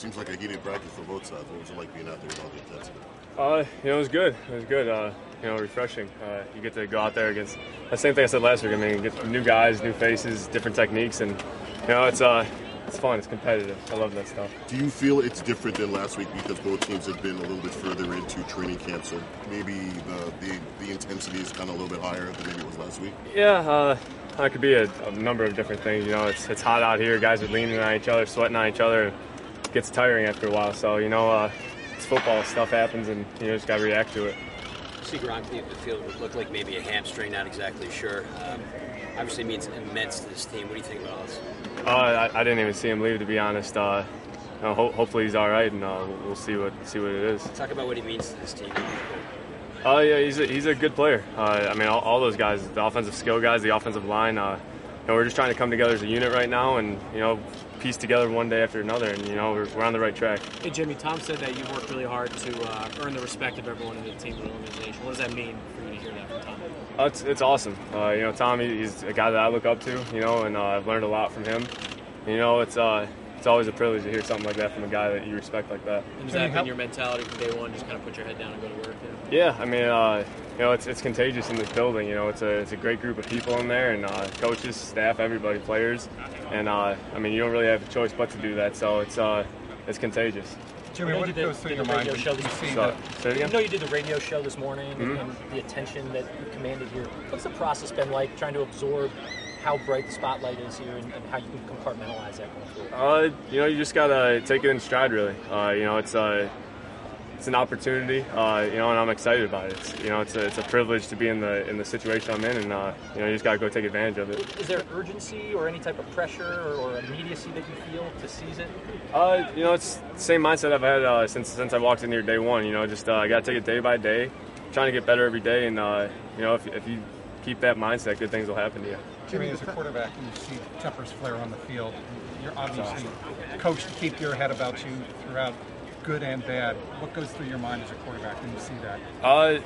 seems like a heated practice for both sides. What was it like being out there with all the intensity? It was good. It was good. Refreshing. You get to go out there against the same thing I said last week. I mean, you get new guys, new faces, different techniques, and it's fun. It's competitive. I love that stuff. Do you feel it's different than last week because both teams have been a little bit further into training camp, so maybe the intensity is kind of a little bit higher than maybe it was last week? Yeah, it could be a number of different things. It's hot out here. Guys are leaning on each other, sweating on each other. It gets tiring after a while. So it's football. Stuff happens, and you just got to react to it. See Gronk leave the field. It looked like maybe a hamstring. Not exactly sure. Obviously means immense to this team. What do you think about all this? I didn't even see him leave, to be honest. Hopefully he's all right, and we'll see what it is. Talk about what he means to this team. Yeah, he's a good player. All those guys, the offensive skill guys, the offensive line. We're just trying to come together as a unit right now, and piece together one day after another, and we're on the right track. Hey Jimmy, Tom said that you worked really hard to earn the respect of everyone in the team and the organization. What does that mean for you to hear that from Tom? It's awesome. Tom, he's a guy that I look up to, and I've learned a lot from him. It's always a privilege to hear something like that from a guy that you respect like that. And has that been your mentality from day one? Just kind of put your head down and go to work? Yeah, it's contagious in this building. It's a great group of people in there, and coaches, staff, everybody, players, and you don't really have a choice but to do that. So it's contagious. Jimmy, what goes through your mind when you see that? Say it again? You did the radio show this morning and the attention that you commanded here. What's the process been like trying to absorb how bright the spotlight is here and how you can compartmentalize that going forward? You just gotta take it in stride, really. It's an opportunity, and I'm excited about it. It's a privilege to be in the situation I'm in, and you just gotta go take advantage of it. Is there urgency or any type of pressure or immediacy that you feel to seize it? It's the same mindset I've had since I walked in here day one. I gotta take it day by day, trying to get better every day, and if you keep that mindset, good things will happen to you. Jimmy, as a quarterback, and you see Tempers flare on the field, you're obviously coached to keep your head about you throughout, good and bad. What goes through your mind as a quarterback when you see that?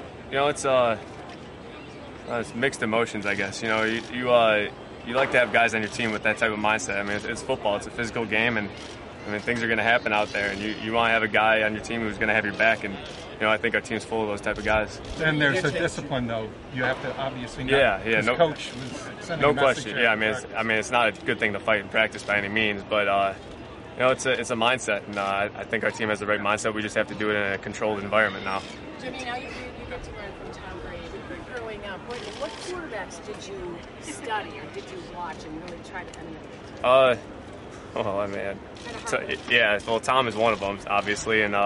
It's mixed emotions, I guess. You like to have guys on your team with that type of mindset. It's football. It's a physical game, and things are going to happen out there, and you want to have a guy on your team who's going to have your back, and I think our team's full of those type of guys. And there's a discipline, though. You have to obviously not. Yeah. No coach was sending no a message question. there. Yeah, it's not a good thing to fight in practice by any means, but it's a mindset, and I think our team has the right mindset. We just have to do it in a controlled environment now. Jimmy, now you get to learn from Tom Brady. Growing up, what quarterbacks did you study or did you watch and really try to emulate? Oh man. Well, Tom is one of them, obviously, and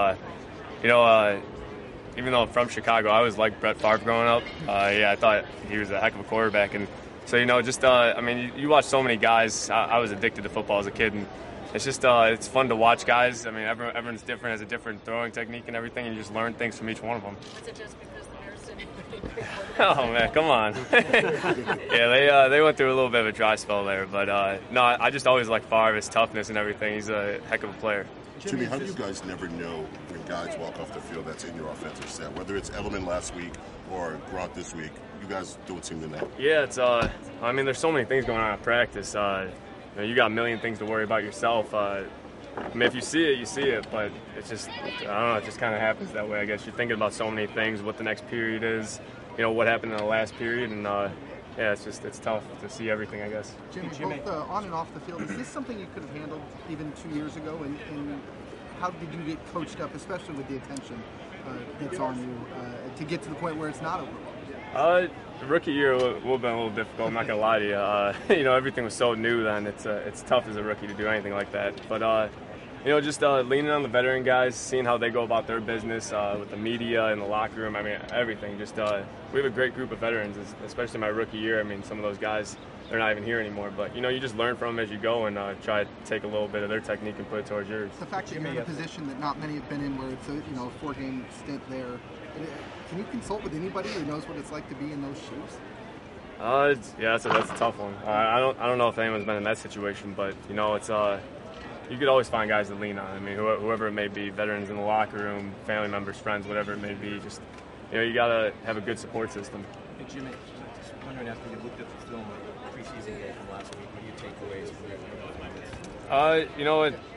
even though I'm from Chicago, I always liked Brett Favre growing up. I thought he was a heck of a quarterback, and so you watch so many guys. I was addicted to football as a kid, and it's just it's fun to watch guys. Everyone's different, has a different throwing technique and everything, and you just learn things from each one of them. Was it just because the Bears didn't really Oh man, come on. Yeah, they went through a little bit of a dry spell there, but no, I just always liked Favre, his toughness and everything. He's a heck of a player. Jimmy, how do you guys never know when guys walk off the field that's in your offensive set? Whether it's Edelman last week or Gronk this week, you guys don't seem to know. Yeah, it's there's so many things going on in practice. You got a million things to worry about yourself. If you see it, you see it, but it's just, I don't know, it just kind of happens that way, I guess. You're thinking about so many things, what the next period is, what happened in the last period, and it's tough to see everything, I guess. Jimmy, both on and off the field, is this something you could have handled even 2 years ago, and how did you get coached up, especially with the attention that's on you, to get to the point where it's not overwhelming? The rookie year would have been a little difficult, I'm not going to lie to you. Everything was so new then, it's tough as a rookie to do anything like that. But, just leaning on the veteran guys, seeing how they go about their business with the media and the locker room, everything. Just we have a great group of veterans, especially my rookie year. Some of those guys, they're not even here anymore. But, you just learn from them as you go and try to take a little bit of their technique and put it towards yours. The fact that you're in a position that not many have been in, where it's a 4-game stint there, can you consult with anybody who knows what it's like to be in those shoes? That's a tough one. I don't know if anyone's been in that situation, but it's you could always find guys to lean on. Whoever it may be, veterans in the locker room, family members, friends, whatever it may be. Just you gotta have a good support system. Hey Jimmy, just wondering, after you looked at the film of the preseason game from last week, what do you take away from your moments?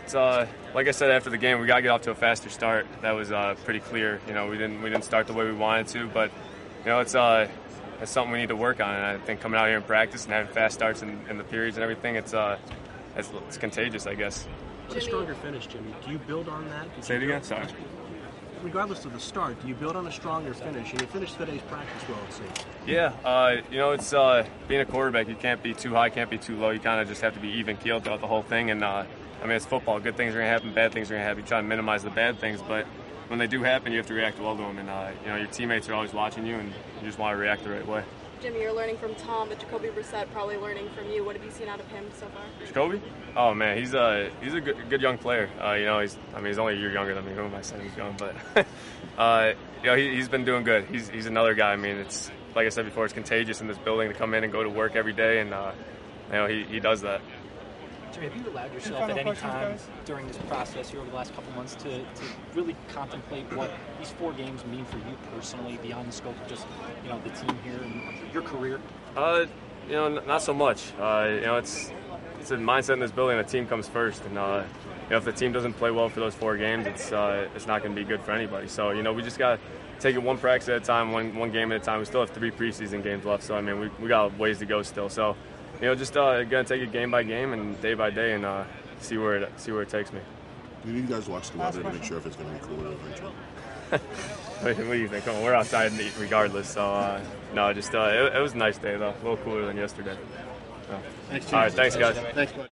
it's like I said after the game, we got to get off to a faster start. That was pretty clear. You know, we didn't start the way we wanted to, but you know, it's something we need to work on. And I think coming out here in practice and having fast starts in the periods and everything, it's contagious, I guess. But a stronger finish, Jimmy. Do you build on that? Say it again. Sorry. Regardless of the start, do you build on a stronger finish? And you finished today's practice well, it seems. Yeah, you know, it's being a quarterback. You can't be too high, can't be too low. You kind of just have to be even keeled throughout the whole thing. And I mean, it's football. Good things are gonna happen, bad things are gonna happen. You try to minimize the bad things, but when they do happen, you have to react well to them. And you know, your teammates are always watching you, and you just want to react the right way. Jimmy, you're learning from Tom, but Jacoby Brissett probably learning from you. What have you seen out of him so far? Jacoby? Oh man, he's a good young player. You know, he's only a year younger than me. Who am I saying he's young? But you know, he's been doing good. He's another guy. I mean, it's like I said before, it's contagious in this building to come in and go to work every day, and you know, he does that. Jimmy, have you allowed yourself at any time during this process here over the last couple months to really contemplate what these 4 games mean for you personally, beyond the scope of just, you know, the team here and your career? You know, not so much. You know, it's a mindset in this building. The team comes first, and you know, if the team doesn't play well for those 4 games, it's not going to be good for anybody. So you know, we just got to take it one practice at a time, one game at a time. We still have 3 preseason games left, so I mean, we got ways to go still. So you know, just gonna take it game by game and day by day, and see where it takes me. Do you guys watch the weather to make sure if it's going to be cooler eventually? What do you think? Come on, we're outside regardless. So no, just it was a nice day though, a little cooler than yesterday. So. Thanks, all right, thanks guys. Thanks, bud.